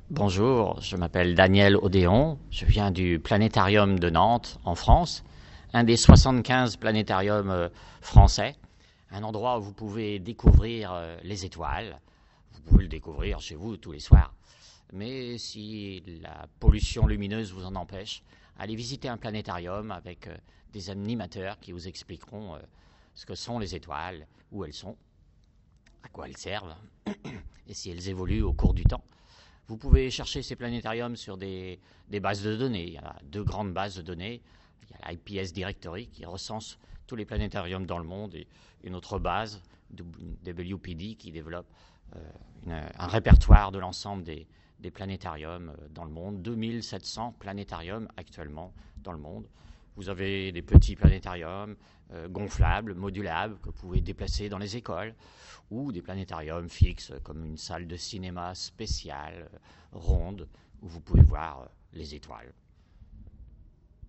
Bonjour, je m'appelle Daniel Odéon, je viens du Planétarium de Nantes, en France, un des 75 planétariums français, un endroit où vous pouvez découvrir les étoiles. Vous pouvez le découvrir chez vous tous les soirs. Mais si la pollution lumineuse vous en empêche, allez visiter un planétarium avec des animateurs qui vous expliqueront ce que sont les étoiles, où elles sont, à quoi elles servent, et si elles évoluent au cours du temps. Vous pouvez chercher ces planétariums sur des bases de données. Il y a deux grandes bases de données. Il y a l'IPS Directory qui recense tous les planétariums dans le monde et une autre base, WPD, qui développe un répertoire de l'ensemble des planétariums dans le monde. 2700 planétariums actuellement dans le monde. Vous avez des petits planétariums gonflables, modulables, que vous pouvez déplacer dans les écoles, ou des planétariums fixes, comme une salle de cinéma spéciale, ronde, où vous pouvez voir les étoiles.